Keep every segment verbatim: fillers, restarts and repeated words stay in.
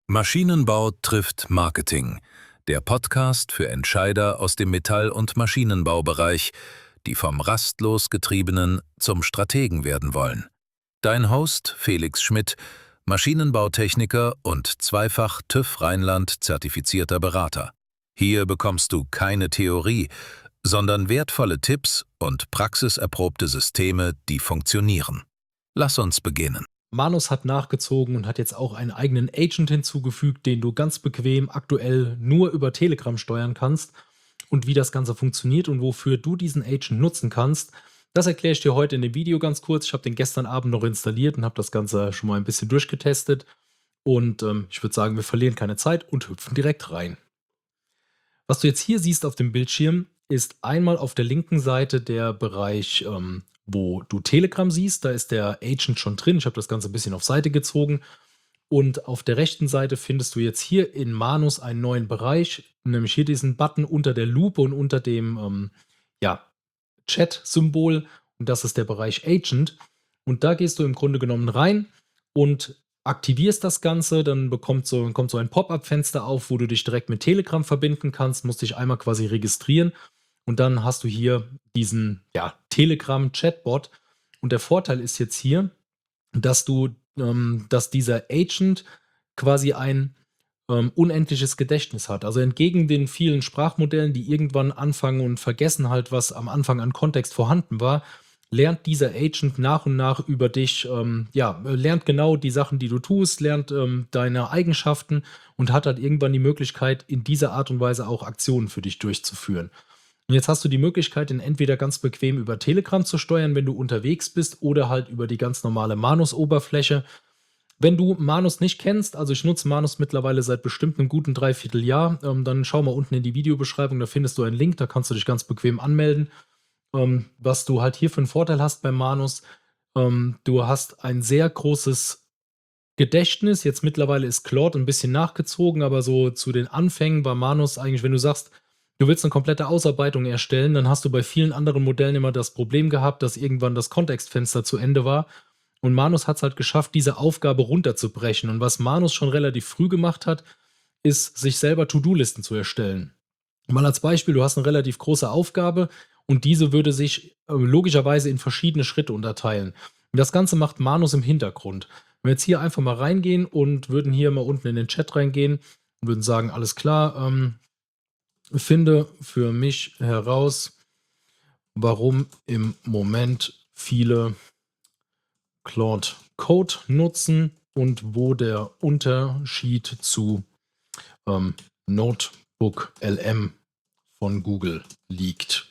Maschinenbau trifft Marketing, der Podcast für Entscheider aus dem Metall- und Maschinenbaubereich, die vom rastlos Getriebenen zum Strategen werden wollen. Dein Host Felix Schmidt, Maschinenbautechniker und zweifach TÜV Rheinland zertifizierter Berater. Hier bekommst du keine Theorie, sondern wertvolle Tipps und praxiserprobte Systeme, die funktionieren. Lass uns beginnen. Manus hat nachgezogen und hat jetzt auch einen eigenen Agent hinzugefügt, den du ganz bequem aktuell nur über Telegram steuern kannst. Und wie das Ganze funktioniert und wofür du diesen Agent nutzen kannst, das erkläre ich dir heute in dem Video ganz kurz. Ich habe den gestern Abend noch installiert und habe das Ganze schon mal ein bisschen durchgetestet. Und ähm, ich würde sagen, wir verlieren keine Zeit und hüpfen direkt rein. Was du jetzt hier siehst auf dem Bildschirm, ist einmal auf der linken Seite der Bereich, ähm, wo du Telegram siehst. Da ist der Agent schon drin. Ich habe das Ganze ein bisschen auf Seite gezogen. Und auf der rechten Seite findest du jetzt hier in Manus einen neuen Bereich, nämlich hier diesen Button unter der Lupe und unter dem ähm, ja, Chat-Symbol. Und das ist der Bereich Agent. Und da gehst du im Grunde genommen rein und aktivierst das Ganze. Dann bekommt so, kommt so ein Pop-up-Fenster auf, wo du dich direkt mit Telegram verbinden kannst. Musst dich einmal quasi registrieren. Und dann hast du hier diesen ja, Telegram-Chatbot. Und der Vorteil ist jetzt hier, dass du, ähm, dass dieser Agent quasi ein ähm, unendliches Gedächtnis hat. Also entgegen den vielen Sprachmodellen, die irgendwann anfangen und vergessen halt, was am Anfang an Kontext vorhanden war, lernt dieser Agent nach und nach über dich, ähm, ja, lernt genau die Sachen, die du tust, lernt ähm, deine Eigenschaften und hat halt irgendwann die Möglichkeit, in dieser Art und Weise auch Aktionen für dich durchzuführen. Und jetzt hast du die Möglichkeit, ihn entweder ganz bequem über Telegram zu steuern, wenn du unterwegs bist, oder halt über die ganz normale Manus-Oberfläche. Wenn du Manus nicht kennst, also ich nutze Manus mittlerweile seit bestimmt einem guten Dreivierteljahr, ähm, dann schau mal unten in die Videobeschreibung, da findest du einen Link, da kannst du dich ganz bequem anmelden. Ähm, was du halt hier für einen Vorteil hast bei Manus, ähm, du hast ein sehr großes Gedächtnis. Jetzt mittlerweile ist Claude ein bisschen nachgezogen, aber so zu den Anfängen war Manus eigentlich, wenn du sagst, du willst eine komplette Ausarbeitung erstellen, dann hast du bei vielen anderen Modellen immer das Problem gehabt, dass irgendwann das Kontextfenster zu Ende war. Und Manus hat es halt geschafft, diese Aufgabe runterzubrechen. Und was Manus schon relativ früh gemacht hat, ist, sich selber To-Do-Listen zu erstellen. Mal als Beispiel, du hast eine relativ große Aufgabe und diese würde sich äh, logischerweise in verschiedene Schritte unterteilen. Und das Ganze macht Manus im Hintergrund. Wenn wir jetzt hier einfach mal reingehen und würden hier mal unten in den Chat reingehen und würden sagen, alles klar, ähm, finde für mich heraus, warum im Moment viele Claude Code nutzen und wo der Unterschied zu ähm, Notebook L M von Google liegt.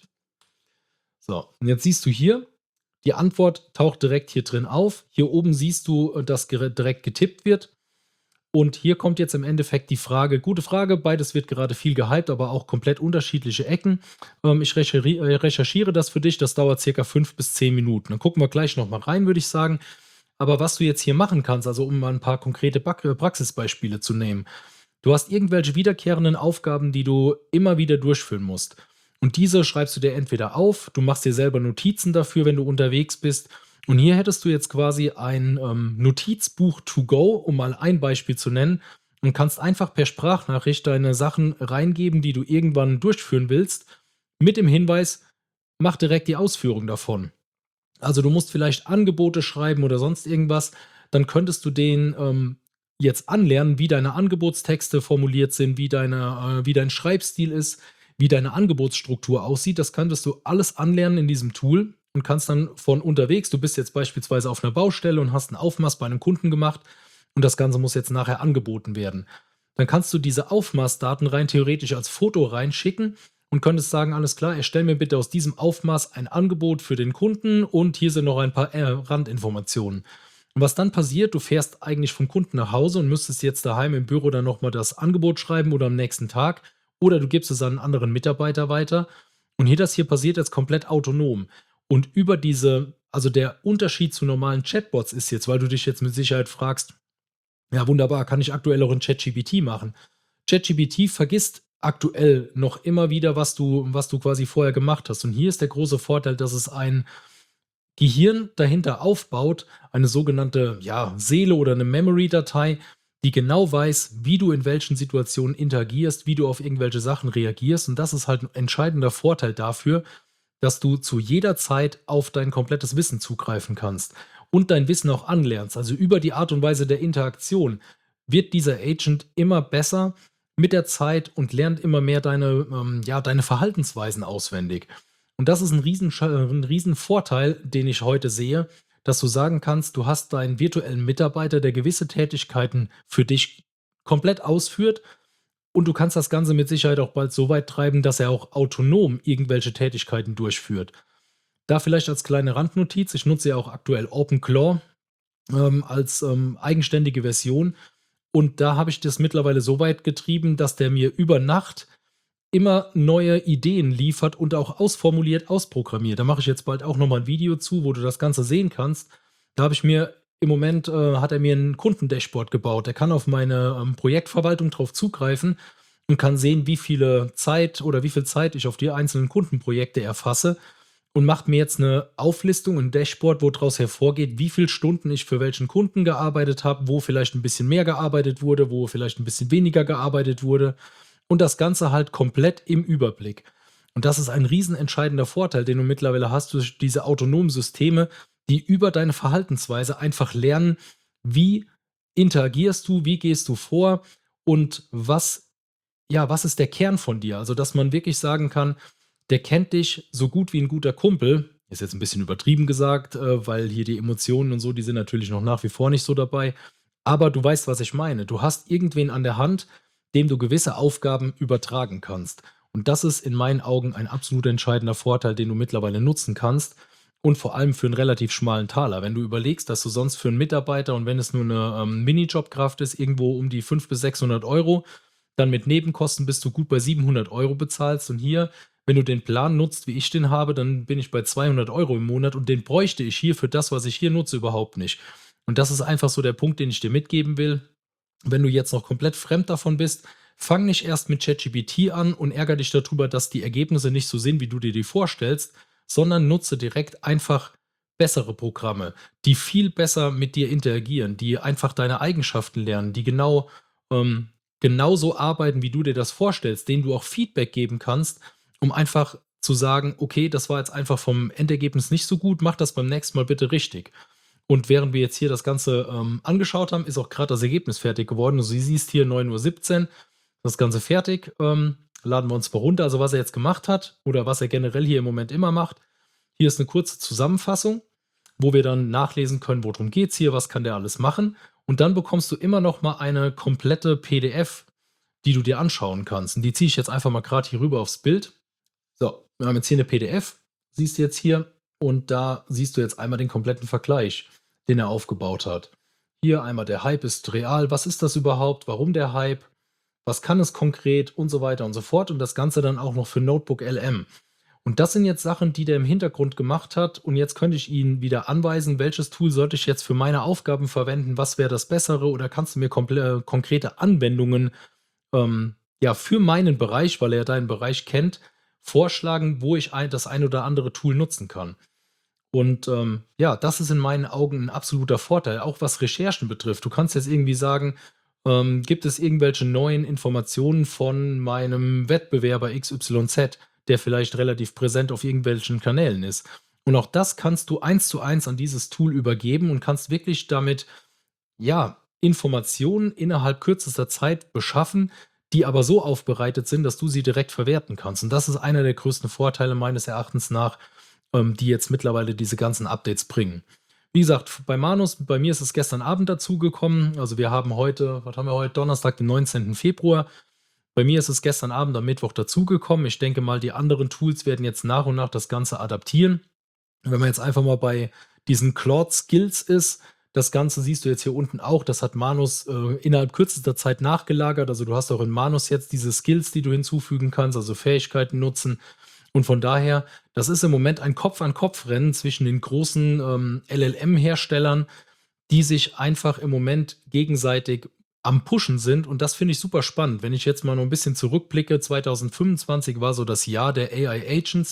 So, und jetzt siehst du hier, die Antwort taucht direkt hier drin auf. Hier oben siehst du, dass direkt getippt wird. Und hier kommt jetzt im Endeffekt die Frage, gute Frage, beides wird gerade viel gehypt, aber auch komplett unterschiedliche Ecken. Ähm, ich recherchiere, recherchiere das für dich, das dauert circa fünf bis zehn Minuten. Dann gucken wir gleich nochmal rein, würde ich sagen. Aber was du jetzt hier machen kannst, also um mal ein paar konkrete Praxisbeispiele zu nehmen, du hast irgendwelche wiederkehrenden Aufgaben, die du immer wieder durchführen musst. Und diese schreibst du dir entweder auf, du machst dir selber Notizen dafür, wenn du unterwegs bist. Und hier hättest du jetzt quasi ein ähm, Notizbuch to go, um mal ein Beispiel zu nennen, und kannst einfach per Sprachnachricht deine Sachen reingeben, die du irgendwann durchführen willst, mit dem Hinweis, mach direkt die Ausführung davon. Also du musst vielleicht Angebote schreiben oder sonst irgendwas, dann könntest du den ähm, jetzt anlernen, wie deine Angebotstexte formuliert sind, wie, deine, äh, wie dein Schreibstil ist, wie deine Angebotsstruktur aussieht. Das könntest du alles anlernen in diesem Tool und kannst dann von unterwegs, du bist jetzt beispielsweise auf einer Baustelle und hast einen Aufmaß bei einem Kunden gemacht und das Ganze muss jetzt nachher angeboten werden. Dann kannst du diese Aufmaßdaten rein theoretisch als Foto reinschicken und könntest sagen, alles klar, erstell mir bitte aus diesem Aufmaß ein Angebot für den Kunden und hier sind noch ein paar äh, Randinformationen. Und was dann passiert, du fährst eigentlich vom Kunden nach Hause und müsstest jetzt daheim im Büro dann nochmal das Angebot schreiben oder am nächsten Tag oder du gibst es an einen anderen Mitarbeiter weiter. Und hier das hier passiert jetzt komplett autonom. Und über diese, also der Unterschied zu normalen Chatbots ist jetzt, weil du dich jetzt mit Sicherheit fragst, ja wunderbar, kann ich aktuell auch in ChatGPT machen. ChatGPT vergisst aktuell noch immer wieder, was du, was du quasi vorher gemacht hast. Und hier ist der große Vorteil, dass es ein Gehirn dahinter aufbaut, eine sogenannte ja, Seele oder eine Memory-Datei, die genau weiß, wie du in welchen Situationen interagierst, wie du auf irgendwelche Sachen reagierst. Und das ist halt ein entscheidender Vorteil dafür, dass du zu jeder Zeit auf dein komplettes Wissen zugreifen kannst und dein Wissen auch anlernst. Also über die Art und Weise der Interaktion wird dieser Agent immer besser mit der Zeit und lernt immer mehr deine, ähm, ja, deine Verhaltensweisen auswendig. Und das ist ein riesen, ein riesen Vorteil, den ich heute sehe, dass du sagen kannst, du hast deinen virtuellen Mitarbeiter, der gewisse Tätigkeiten für dich komplett ausführt, und du kannst das Ganze mit Sicherheit auch bald so weit treiben, dass er auch autonom irgendwelche Tätigkeiten durchführt. Da vielleicht als kleine Randnotiz, ich nutze ja auch aktuell OpenClaw ähm, als ähm, eigenständige Version, und da habe ich das mittlerweile so weit getrieben, dass der mir über Nacht immer neue Ideen liefert und auch ausformuliert, ausprogrammiert. Da mache ich jetzt bald auch noch mal 'n Video zu, wo du das Ganze sehen kannst. Da habe ich mir im Moment äh, hat er mir ein Kundendashboard gebaut. Der kann auf meine, ähm, Projektverwaltung drauf zugreifen und kann sehen, wie viele Zeit oder wie viel Zeit ich auf die einzelnen Kundenprojekte erfasse, und macht mir jetzt eine Auflistung, ein Dashboard, wo draus hervorgeht, wie viel Stunden ich für welchen Kunden gearbeitet habe, wo vielleicht ein bisschen mehr gearbeitet wurde, wo vielleicht ein bisschen weniger gearbeitet wurde, und das Ganze halt komplett im Überblick. Und das ist ein riesenentscheidender Vorteil, den du mittlerweile hast durch diese autonomen Systeme, die über deine Verhaltensweise einfach lernen, wie interagierst du, wie gehst du vor und was, ja, was ist der Kern von dir? Also, dass man wirklich sagen kann, der kennt dich so gut wie ein guter Kumpel. Ist jetzt ein bisschen übertrieben gesagt, äh, weil hier die Emotionen und so, die sind natürlich noch nach wie vor nicht so dabei. Aber du weißt, was ich meine. Du hast irgendwen an der Hand, dem du gewisse Aufgaben übertragen kannst. Und das ist in meinen Augen ein absolut entscheidender Vorteil, den du mittlerweile nutzen kannst, und vor allem für einen relativ schmalen Taler. Wenn du überlegst, dass du sonst für einen Mitarbeiter, und wenn es nur eine ähm, Minijobkraft ist, irgendwo um die fünfhundert bis sechshundert Euro, dann mit Nebenkosten bist du gut bei siebenhundert Euro bezahlst. Und hier, wenn du den Plan nutzt, wie ich den habe, dann bin ich bei zweihundert Euro im Monat, und den bräuchte ich hier für das, was ich hier nutze, überhaupt nicht. Und das ist einfach so der Punkt, den ich dir mitgeben will. Wenn du jetzt noch komplett fremd davon bist, fang nicht erst mit ChatGPT an und ärgere dich darüber, dass die Ergebnisse nicht so sind, wie du dir die vorstellst, sondern nutze direkt einfach bessere Programme, die viel besser mit dir interagieren, die einfach deine Eigenschaften lernen, die genau ähm, genauso arbeiten, wie du dir das vorstellst, denen du auch Feedback geben kannst, um einfach zu sagen, okay, das war jetzt einfach vom Endergebnis nicht so gut, mach das beim nächsten Mal bitte richtig. Und während wir jetzt hier das Ganze ähm, angeschaut haben, ist auch gerade das Ergebnis fertig geworden. Also, du siehst hier neun Uhr siebzehn, das Ganze fertig. Ähm, laden wir uns mal runter. Also, was er jetzt gemacht hat oder was er generell hier im Moment immer macht. Hier ist eine kurze Zusammenfassung, wo wir dann nachlesen können, worum geht es hier, was kann der alles machen. Und dann bekommst du immer noch mal eine komplette P D F, die du dir anschauen kannst. Und die ziehe ich jetzt einfach mal gerade hier rüber aufs Bild. So, wir haben jetzt hier eine P D F, siehst du jetzt hier, und da siehst du jetzt einmal den kompletten Vergleich, den er aufgebaut hat. Hier einmal der Hype ist real, was ist das überhaupt, warum der Hype, was kann es konkret und so weiter und so fort, und das Ganze dann auch noch für Notebook L M. Und das sind jetzt Sachen, die der im Hintergrund gemacht hat, und jetzt könnte ich ihn wieder anweisen, welches Tool sollte ich jetzt für meine Aufgaben verwenden, was wäre das Bessere, oder kannst du mir komple konkrete Anwendungen ähm, ja, für meinen Bereich, weil er deinen Bereich kennt, vorschlagen, wo ich ein, das ein oder andere Tool nutzen kann. Und ähm, ja, das ist in meinen Augen ein absoluter Vorteil, auch was Recherchen betrifft. Du kannst jetzt irgendwie sagen, ähm, gibt es irgendwelche neuen Informationen von meinem Wettbewerber X Y Z, der vielleicht relativ präsent auf irgendwelchen Kanälen ist. Und auch das kannst du eins zu eins an dieses Tool übergeben und kannst wirklich damit, ja, Informationen innerhalb kürzester Zeit beschaffen, die aber so aufbereitet sind, dass du sie direkt verwerten kannst. Und das ist einer der größten Vorteile meines Erachtens nach, ähm, die jetzt mittlerweile diese ganzen Updates bringen. Wie gesagt, bei Manus, bei mir ist es gestern Abend dazugekommen. Also wir haben heute, was haben wir heute? Donnerstag, den neunzehnten Februar. Bei mir ist es gestern Abend am Mittwoch dazugekommen. Ich denke mal, die anderen Tools werden jetzt nach und nach das Ganze adaptieren. Wenn man jetzt einfach mal bei diesen Claude Skills ist, das Ganze siehst du jetzt hier unten auch, das hat Manus äh, innerhalb kürzester Zeit nachgelagert. Also du hast auch in Manus jetzt diese Skills, die du hinzufügen kannst, also Fähigkeiten nutzen. Und von daher, das ist im Moment ein Kopf-an-Kopf-Rennen zwischen den großen ähm, L L M-Herstellern, die sich einfach im Moment gegenseitig am Pushen sind. Und das finde ich super spannend. Wenn ich jetzt mal noch ein bisschen zurückblicke, zwanzig fünfundzwanzig war so das Jahr der A I-Agents.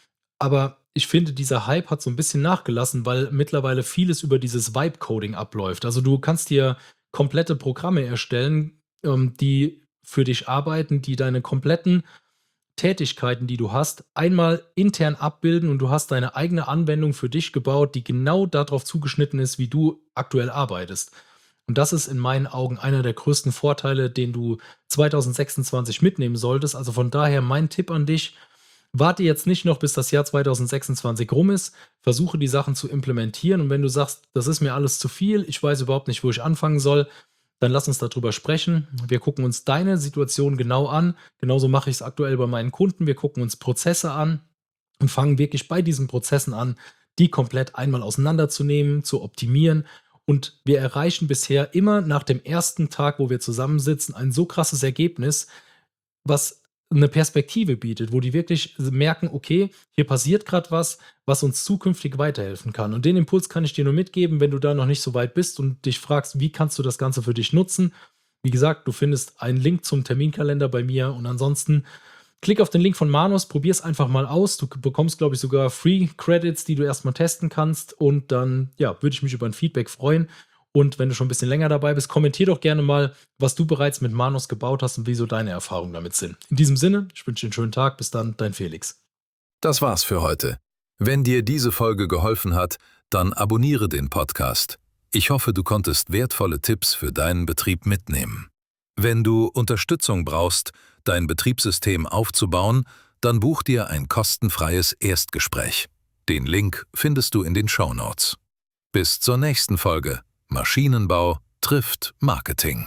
Aber ich finde, dieser Hype hat so ein bisschen nachgelassen, weil mittlerweile vieles über dieses Vibe-Coding abläuft. Also du kannst dir komplette Programme erstellen, ähm, die für dich arbeiten, die deine kompletten Tätigkeiten, die du hast, einmal intern abbilden und du hast deine eigene Anwendung für dich gebaut, die genau darauf zugeschnitten ist, wie du aktuell arbeitest. Und das ist in meinen Augen einer der größten Vorteile, den du zwanzig sechsundzwanzig mitnehmen solltest. Also von daher mein Tipp an dich: Warte jetzt nicht noch, bis das Jahr zwanzig sechsundzwanzig rum ist. Versuche die Sachen zu implementieren. Und wenn du sagst, das ist mir alles zu viel, ich weiß überhaupt nicht, wo ich anfangen soll, dann lass uns darüber sprechen. Wir gucken uns deine Situation genau an. Genauso mache ich es aktuell bei meinen Kunden. Wir gucken uns Prozesse an und fangen wirklich bei diesen Prozessen an, die komplett einmal auseinanderzunehmen, zu optimieren. Und wir erreichen bisher immer nach dem ersten Tag, wo wir zusammensitzen, ein so krasses Ergebnis, was eine Perspektive bietet, wo die wirklich merken, okay, hier passiert gerade was, was uns zukünftig weiterhelfen kann. Und den Impuls kann ich dir nur mitgeben, wenn du da noch nicht so weit bist und dich fragst, wie kannst du das Ganze für dich nutzen. Wie gesagt, du findest einen Link zum Terminkalender bei mir und ansonsten klick auf den Link von Manus, probier es einfach mal aus. Du bekommst, glaube ich, sogar Free Credits, die du erstmal testen kannst und dann, ja, würde ich mich über ein Feedback freuen. Und wenn du schon ein bisschen länger dabei bist, kommentier doch gerne mal, was du bereits mit Manus gebaut hast und wieso deine Erfahrungen damit sind. In diesem Sinne, ich wünsche dir einen schönen Tag. Bis dann, dein Felix. Das war's für heute. Wenn dir diese Folge geholfen hat, dann abonniere den Podcast. Ich hoffe, du konntest wertvolle Tipps für deinen Betrieb mitnehmen. Wenn du Unterstützung brauchst, dein Betriebssystem aufzubauen, dann buch dir ein kostenfreies Erstgespräch. Den Link findest du in den Shownotes. Bis zur nächsten Folge. Maschinenbau trifft Marketing.